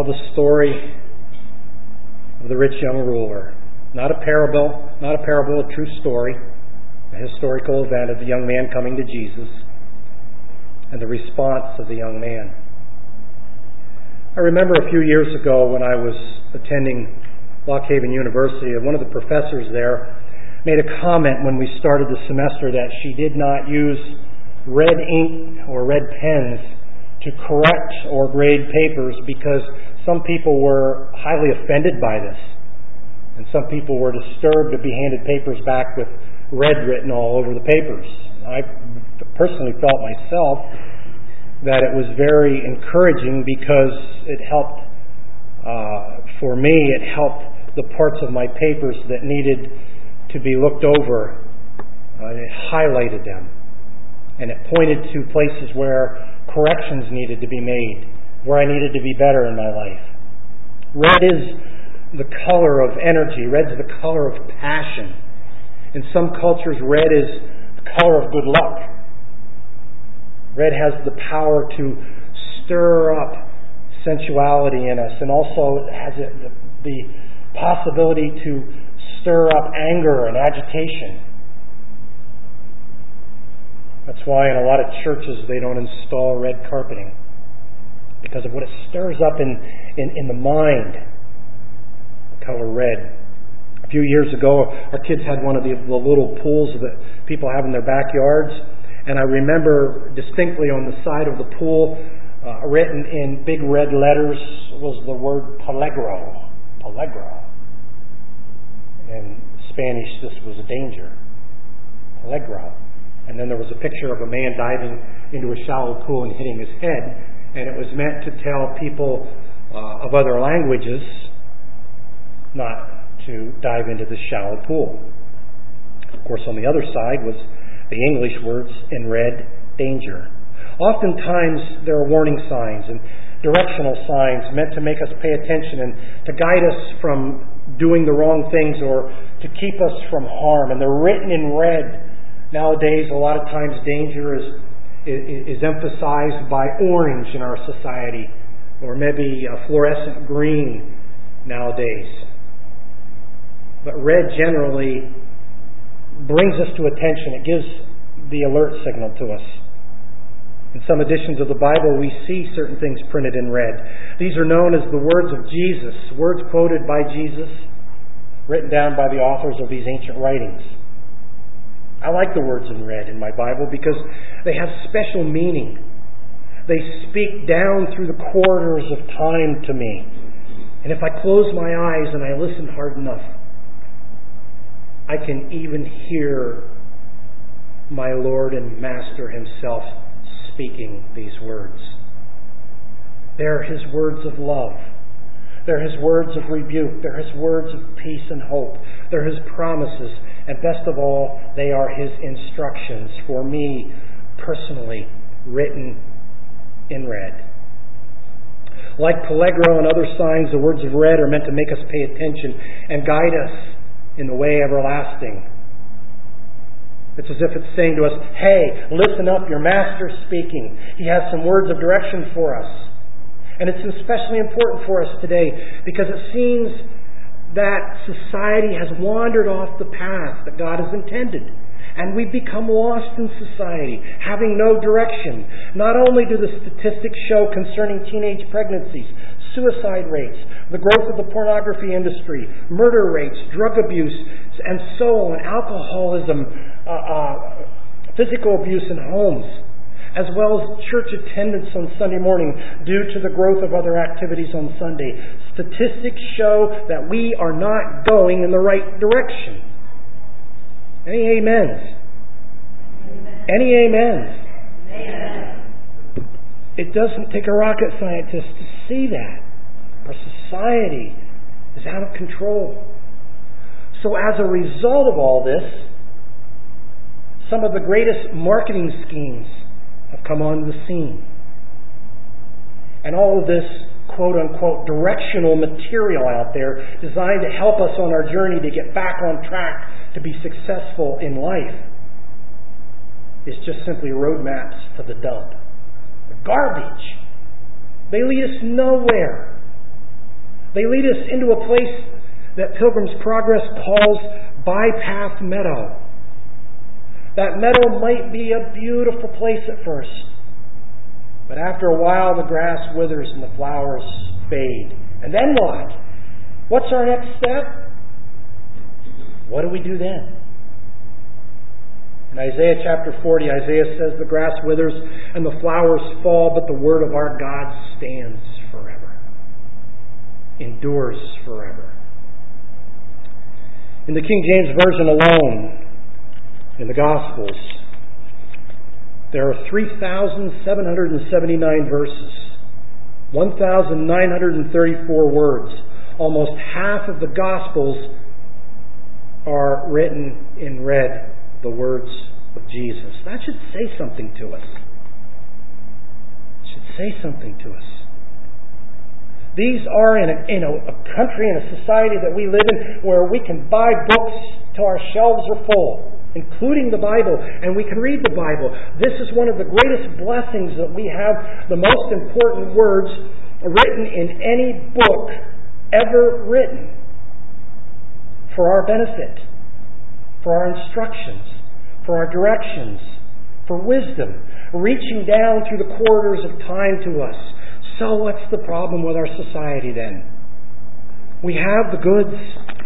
tell the story of the rich young ruler. Not a parable, a true story, a historical event of the young man coming to Jesus and the response of the young man. I remember a few years ago when I was attending Lock Haven University, one of the professors there made a comment when we started the semester that she did not use red ink or red pens to correct or grade papers because some people were highly offended by this. And some people were disturbed to be handed papers back with red written all over the papers. I personally felt myself that it was very encouraging because it helped, for me, it helped the parts of my papers that needed to be looked over. It highlighted them. And it pointed to places where corrections needed to be made, where I needed to be better in my life. Red is the color of energy. Red's the color of passion. In some cultures, red is the color of good luck. Red has the power to stir up sensuality in us, and also has the possibility to stir up anger and agitation. That's why in a lot of churches they don't install red carpeting, because of what it stirs up in the mind. Color red. A few years ago, our kids had one of the little pools that people have in their backyards, and I remember distinctly on the side of the pool, written in big red letters, was the word peligro. Peligro. In Spanish, this was a danger. Peligro. And then there was a picture of a man diving into a shallow pool and hitting his head, and it was meant to tell people of other languages not to dive into the shallow pool. Of course, on the other side was the English words in red, danger. Oftentimes there are warning signs and directional signs meant to make us pay attention and to guide us from doing the wrong things or to keep us from harm. And they're written in red. Nowadays, a lot of times danger is emphasized by orange in our society, or maybe a fluorescent green nowadays. But red generally brings us to attention. It gives the alert signal to us. In some editions of the Bible, we see certain things printed in red. These are known as the words of Jesus, words quoted by Jesus, written down by the authors of these ancient writings. I like the words in red in my Bible because they have special meaning. They speak down through the corridors of time to me. And if I close my eyes and I listen hard enough, I can even hear my Lord and Master Himself speaking these words. They're His words of love. They're His words of rebuke. They're His words of peace and hope. They're His promises. And best of all, they are His instructions for me personally, written in red. Like peligro and other signs, the words of red are meant to make us pay attention and guide us in the way everlasting. It's as if it's saying to us, hey, listen up, your Master's speaking. He has some words of direction for us. And it's especially important for us today because it seems that society has wandered off the path that God has intended. And we've become lost in society, having no direction. Not only do the statistics show concerning teenage pregnancies, suicide rates, the growth of the pornography industry, murder rates, drug abuse, and so on, alcoholism, physical abuse in homes, as well as church attendance on Sunday morning due to the growth of other activities on Sunday. Statistics show that we are not going in the right direction. Any amens? Amen. Any amens? Amen. It doesn't take a rocket scientist to see that. Our society is out of control. So as a result of all this, some of the greatest marketing schemes have come onto the scene. And all of this quote-unquote directional material out there designed to help us on our journey to get back on track to be successful in life is just simply roadmaps to the dump. They're garbage. They lead us nowhere. They lead us into a place that Pilgrim's Progress calls Bypath Meadow. That meadow might be a beautiful place at first, but after a while the grass withers and the flowers fade. And then what? What's our next step? What do we do then? In Isaiah chapter 40, Isaiah says the grass withers and the flowers fall, but the word of our God stands forever, endures forever. In the King James Version alone, in the Gospels, there are 3,779 verses, 1,934 words. Almost half of the Gospels are written in red, the words of Jesus. That should say something to us. It should say something to us. These are in a country and a society that we live in where we can buy books till our shelves are full, including the Bible, and we can read the Bible. This is one of the greatest blessings that we have, the most important words written in any book ever written for our benefit, for our instructions, for our directions, for wisdom, reaching down through the corridors of time to us. So what's the problem with our society then? We have the goods.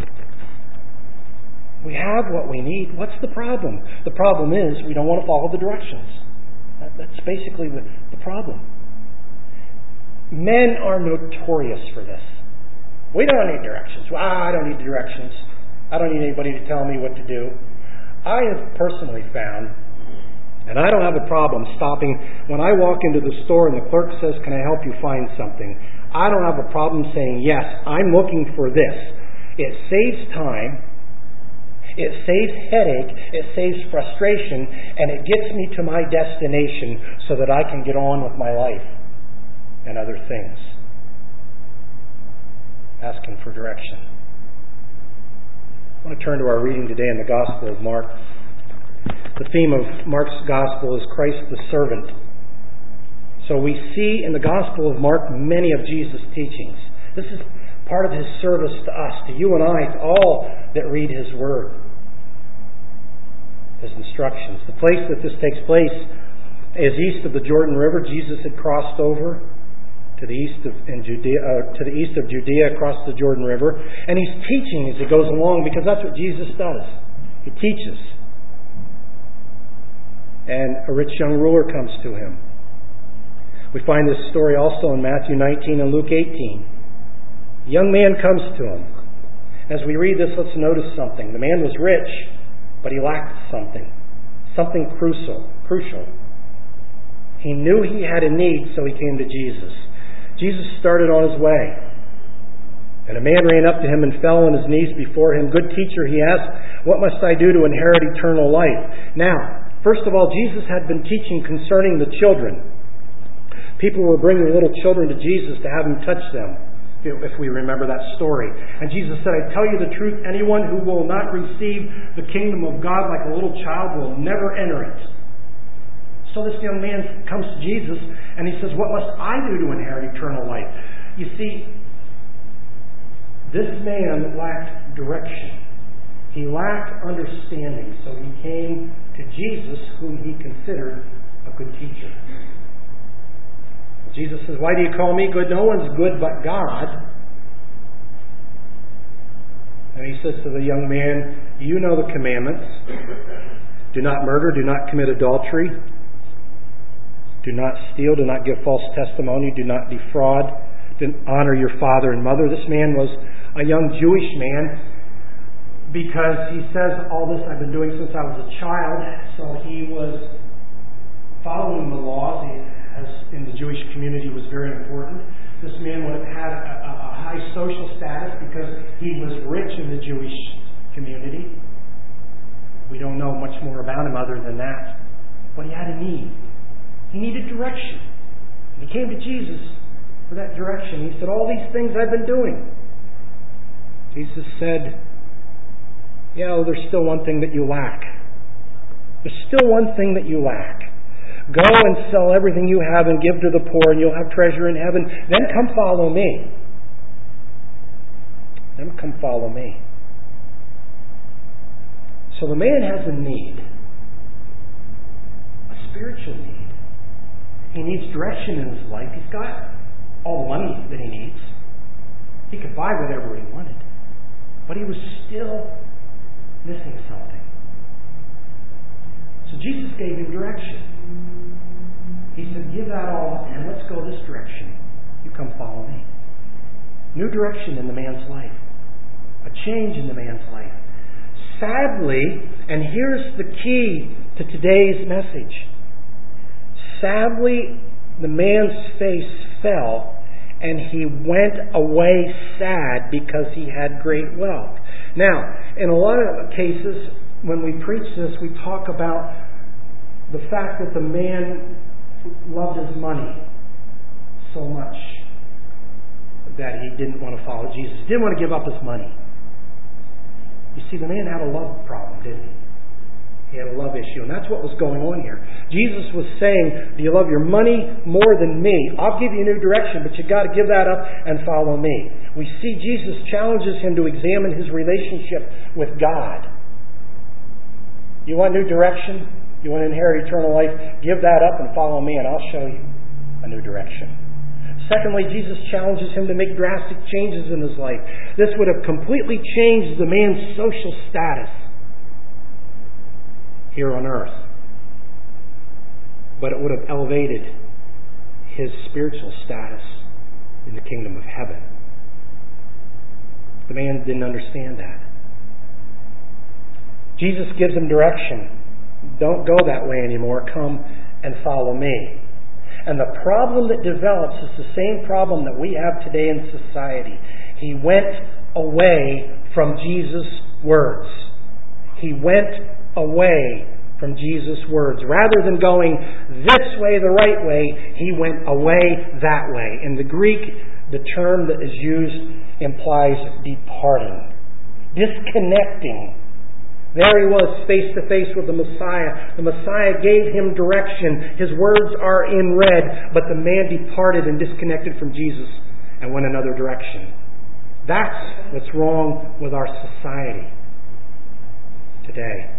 We have what we need. What's the problem? The problem is we don't want to follow the directions. That's basically the problem. Men are notorious for this. We don't need directions. I don't need directions. I don't need anybody to tell me what to do. I have personally found, and I don't have a problem stopping when I walk into the store and the clerk says, "Can I help you find something?" I don't have a problem saying, "Yes, I'm looking for this." It saves time. It saves headache, it saves frustration, and it gets me to my destination so that I can get on with my life and other things. Asking for direction. I want to turn to our reading today in the Gospel of Mark. The theme of Mark's Gospel is Christ the servant. So we see in the Gospel of Mark many of Jesus' teachings. This is part of His service to us, to you and I, to all that read His Word. His instructions. The place that this takes place is east of the Jordan River. Jesus had crossed over to the east of Judea, across the Jordan River, and He's teaching as He goes along, because that's what Jesus does. He teaches. And a rich young ruler comes to Him. We find this story also in Matthew 19 and Luke 18. A young man comes to Him. As we read this, let's notice something. The man was rich, but he lacked something crucial. He knew he had a need, so he came to Jesus. Jesus started on His way. And a man ran up to Him and fell on his knees before Him. "Good teacher," he asked, "what must I do to inherit eternal life?" Now, first of all, Jesus had been teaching concerning the children. People were bringing little children to Jesus to have Him touch them, if we remember that story. And Jesus said, "I tell you the truth, anyone who will not receive the kingdom of God like a little child will never enter it." So this young man comes to Jesus and he says, "What must I do to inherit eternal life?" You see, this man lacked direction. He lacked understanding. So he came to Jesus, whom he considered a good teacher. Jesus says, "Why do you call me good? No one's good but God." And He says to the young man, "You know the commandments. Do not murder, do not commit adultery, do not steal, do not give false testimony, do not defraud, honor your father and mother." This man was a young Jewish man, because he says, "All this I've been doing since I was a child." So he was following the laws, as in the Jewish community was very important. This man would have had a high social status because he was rich in the Jewish community. We don't know much more about him other than that. But he had a need. He needed direction. And he came to Jesus for that direction. He said, "All these things I've been doing." Jesus said, "Yeah, there's still one thing that you lack. There's still one thing that you lack. Go and sell everything you have and give to the poor, and you'll have treasure in heaven. Then come follow me." Then come follow me. So the man has a need, a spiritual need. He needs direction in his life. He's got all the money that he needs. He could buy whatever he wanted. But he was still missing something. So Jesus gave him direction. He said, give that all up and let's go this direction. You come follow me. New direction in the man's life. A change in the man's life. Sadly, and here's the key to today's message. Sadly, the man's face fell and he went away sad because he had great wealth. Now, in a lot of cases, when we preach this, we talk about the fact that the man loved his money so much that he didn't want to follow Jesus. He didn't want to give up his money. You see, the man had a love problem, didn't he? He had a love issue, and that's what was going on here. Jesus was saying, do you love your money more than me? I'll give you a new direction, but you've got to give that up and follow me. We see Jesus challenges him to examine his relationship with God. You want new direction? You want to inherit eternal life? Give that up and follow me, and I'll show you a new direction. Secondly, Jesus challenges him to make drastic changes in his life. This would have completely changed the man's social status here on earth. But it would have elevated his spiritual status in the kingdom of heaven. The man didn't understand that. Jesus gives him direction. Don't go that way anymore. Come and follow me. And the problem that develops is the same problem that we have today in society. He went away from Jesus' words. He went away from Jesus' words. Rather than going this way, the right way, he went away that way. In the Greek, the term that is used implies departing, disconnecting. There he was, face to face with the Messiah. The Messiah gave him direction. His words are in red, but the man departed and disconnected from Jesus and went another direction. That's what's wrong with our society today.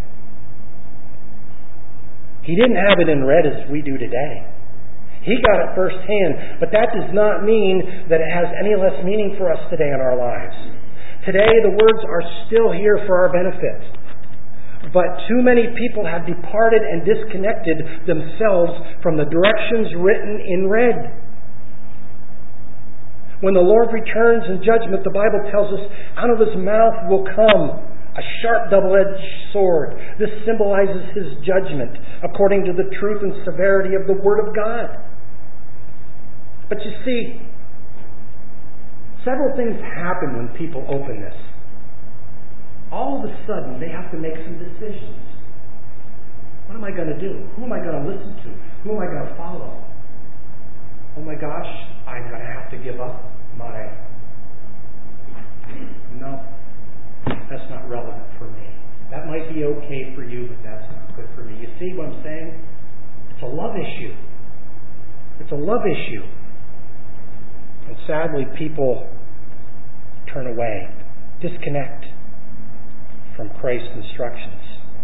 He didn't have it in red as we do today. He got it firsthand, but that does not mean that it has any less meaning for us today in our lives. Today, the words are still here for our benefit. But too many people have departed and disconnected themselves from the directions written in red. When the Lord returns in judgment, the Bible tells us, out of his mouth will come a sharp double-edged sword. This symbolizes his judgment according to the truth and severity of the Word of God. But you see, several things happen when people open this. All of a sudden, they have to make some decisions. What am I going to do? Who am I going to listen to? Who am I going to follow? Oh my gosh, I'm going to have to give up my... No, that's not relevant for me. That might be okay for you, but that's not good for me. You see what I'm saying? It's a love issue. It's a love issue. And sadly, people turn away, disconnect from Christ's instructions.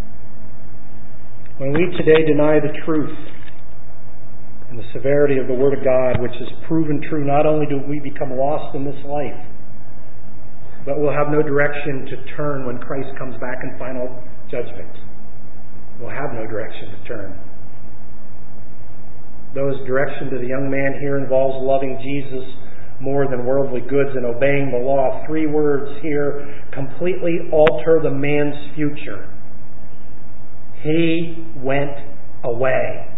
When we today deny the truth and the severity of the Word of God, which is proven true, not only do we become lost in this life, but we'll have no direction to turn when Christ comes back in final judgment. We'll have no direction to turn. Those direction to the young man here involves loving Jesus more than worldly goods and obeying the law. 3 words here completely alter the man's future. He went away.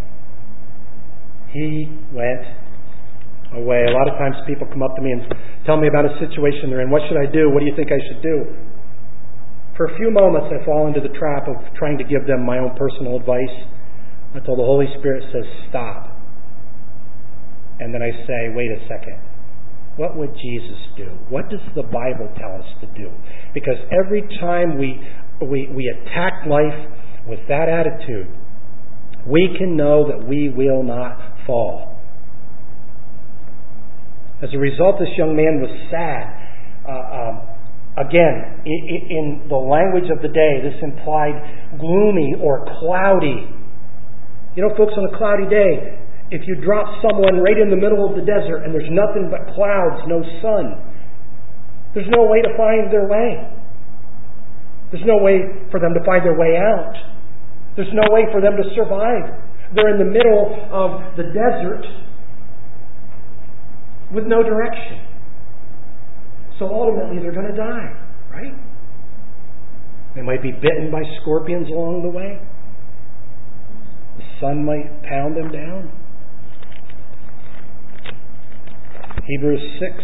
He went away. A lot of times people come up to me and tell me about a situation they're in. What should I do? What do you think I should do? For a few moments I fall into the trap of trying to give them my own personal advice until the Holy Spirit says stop. And then I say, wait a second. What would Jesus do? What does the Bible tell us to do? Because every time we attack life with that attitude, we can know that we will not fall. As a result, this young man was sad. Again, in the language of the day, this implied gloomy or cloudy. You know, folks, on a cloudy day, if you drop someone right in the middle of the desert and there's nothing but clouds, no sun, there's no way to find their way. There's no way for them to find their way out. There's no way for them to survive. They're in the middle of the desert with no direction. So ultimately they're going to die, right? They might be bitten by scorpions along the way. The sun might pound them down. Hebrews 6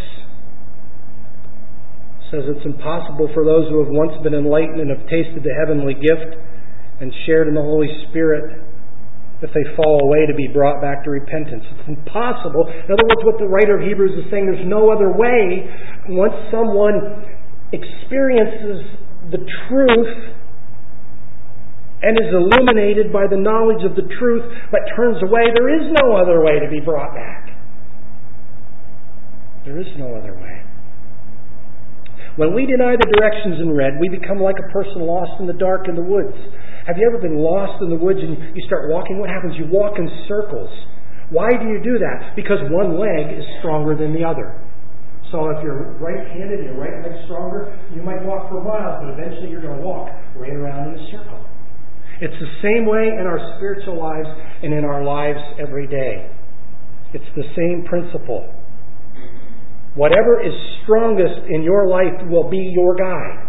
says it's impossible for those who have once been enlightened and have tasted the heavenly gift and shared in the Holy Spirit, if they fall away, to be brought back to repentance. It's impossible. In other words, what the writer of Hebrews is saying, there's no other way. Once someone experiences the truth and is illuminated by the knowledge of the truth but turns away, there is no other way to be brought back. There is no other way. When we deny the directions in red, we become like a person lost in the dark in the woods. Have you ever been lost in the woods and you start walking? What happens? You walk in circles. Why do you do that? Because one leg is stronger than the other. So if you're right-handed and your right leg's stronger, you might walk for miles, but eventually you're going to walk right around in a circle. It's the same way in our spiritual lives and in our lives every day. It's the same principle. Whatever is strongest in your life will be your guide.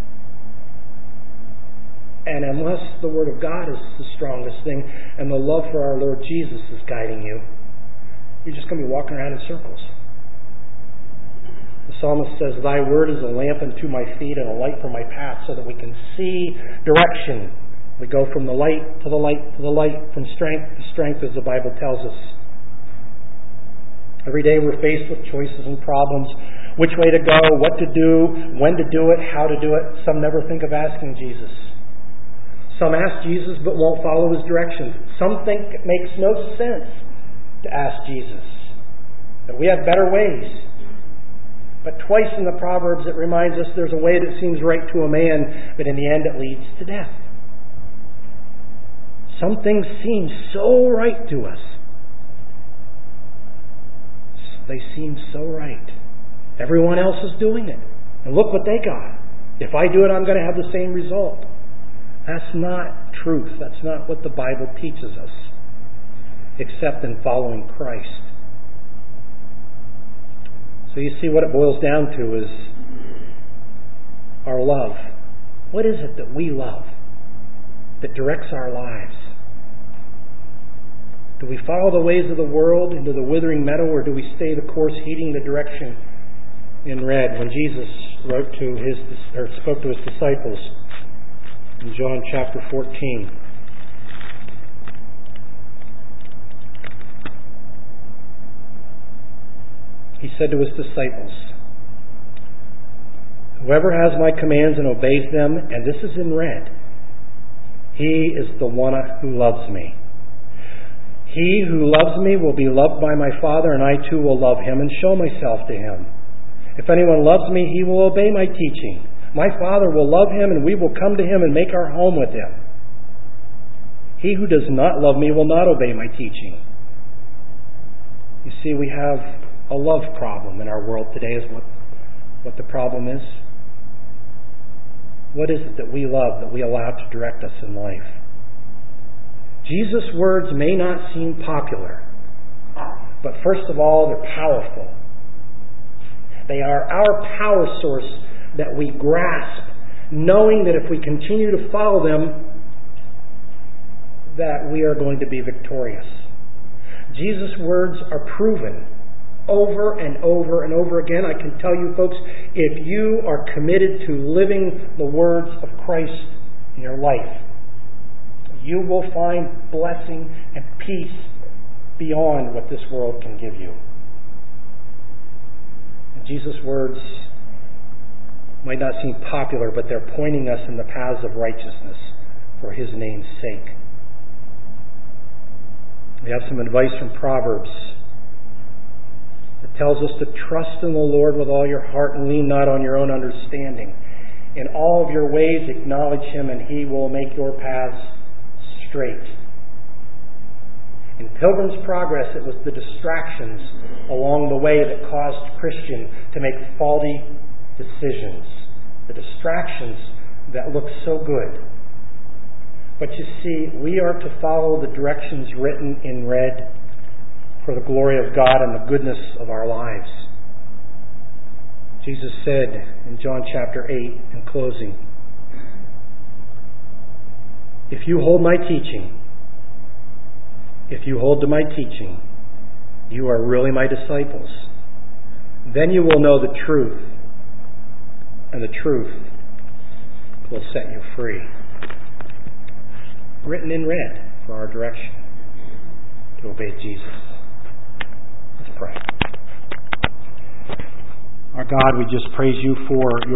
And unless the Word of God is the strongest thing and the love for our Lord Jesus is guiding you, you're just going to be walking around in circles. The psalmist says, "Thy word is a lamp unto my feet and a light for my path," so that we can see direction. We go from the light to the light to the light, from strength to strength, as the Bible tells us. Every day we're faced with choices and problems. Which way to go, what to do, when to do it, how to do it. Some never think of asking Jesus. Some ask Jesus but won't follow His directions. Some think it makes no sense to ask Jesus, that we have better ways. But twice in the Proverbs it reminds us there's a way that seems right to a man, but in the end it leads to death. Some things seem so right to us. They seem so right. Everyone else is doing it. And look what they got. If I do it, I'm going to have the same result. That's not truth. That's not what the Bible teaches us, except in following Christ. So you see, what it boils down to is our love. What is it that we love that directs our lives? Do we follow the ways of the world into the withering meadow, or do we stay the course, heeding the direction in red? When Jesus spoke to His disciples in John chapter 14, He said to His disciples, "Whoever has my commands and obeys them," and this is in red, "he is the one who loves me. He who loves me will be loved by my Father, and I too will love him and show myself to him. If anyone loves me, he will obey my teaching. My Father will love him, and we will come to him and make our home with him. He who does not love me will not obey my teaching." You see, we have a love problem in our world today, is what the problem is. What is it that we love that we allow to direct us in life? Jesus' words may not seem popular, but first of all, they're powerful. They are our power source that we grasp, knowing that if we continue to follow them, that we are going to be victorious. Jesus' words are proven over and over and over again. I can tell you, folks, if you are committed to living the words of Christ in your life, you will find blessing and peace beyond what this world can give you. And Jesus' words might not seem popular, but they're pointing us in the paths of righteousness for His name's sake. We have some advice from Proverbs. It tells us to trust in the Lord with all your heart and lean not on your own understanding. In all of your ways acknowledge Him, and He will make your paths straight. In Pilgrim's Progress, it was the distractions along the way that caused Christian to make faulty decisions. The distractions that look so good. But you see, we are to follow the directions written in red for the glory of God and the goodness of our lives. Jesus said in John chapter 8, in closing, if you hold to my teaching, you are really my disciples. Then you will know the truth, and the truth will set you free. Written in red for our direction to obey Jesus. Let's pray. Our God, we just praise you for your